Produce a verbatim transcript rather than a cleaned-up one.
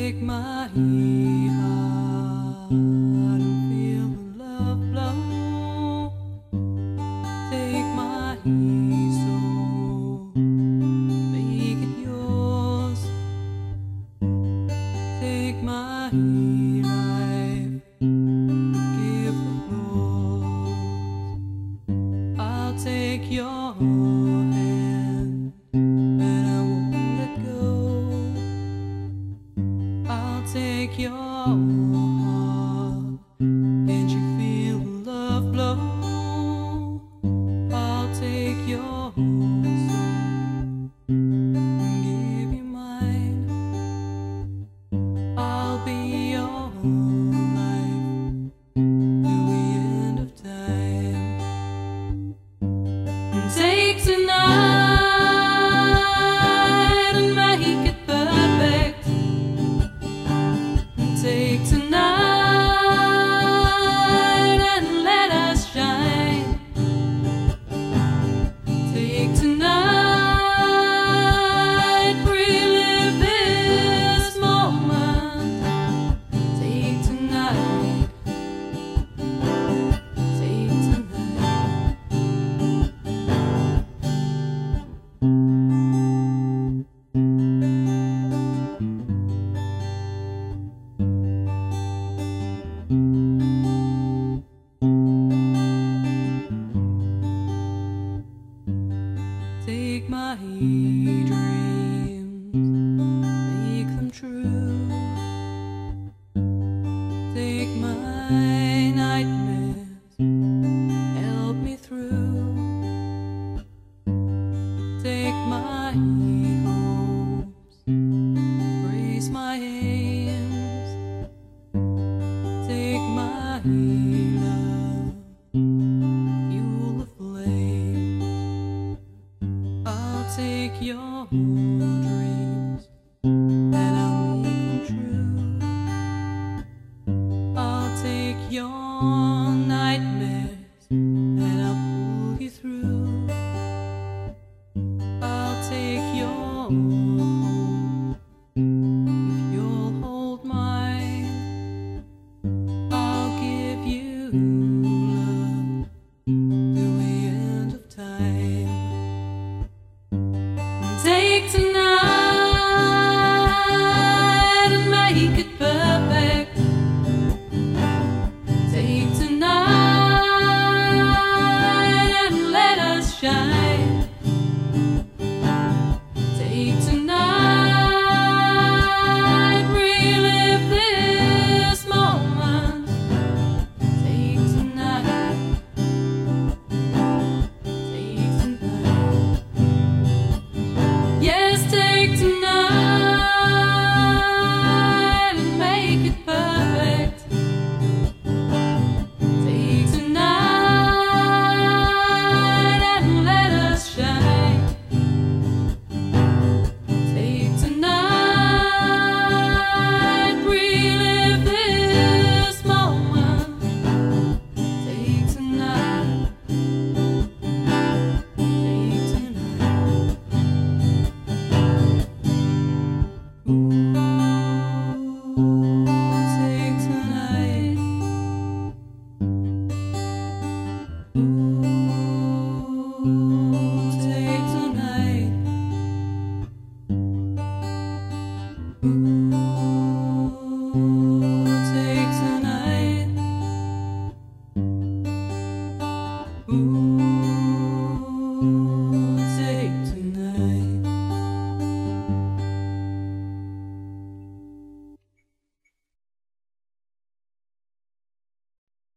Take my heart and feel the love flow. Take my soul, make it yours. Take my life, give the applause. I'll take your hand and I won't let go. I'll take your heart, can't you feel the love blow? I'll take your soul and give you mine. I'll be your life till the end of time. And take tonight and make it perfect. Take tonight and let us shine. Take tonight, relive this moment. Take tonight, take tonight. Take my dreams, make them true. Take my nightmares, help me through. Take my hopes, brace my hands.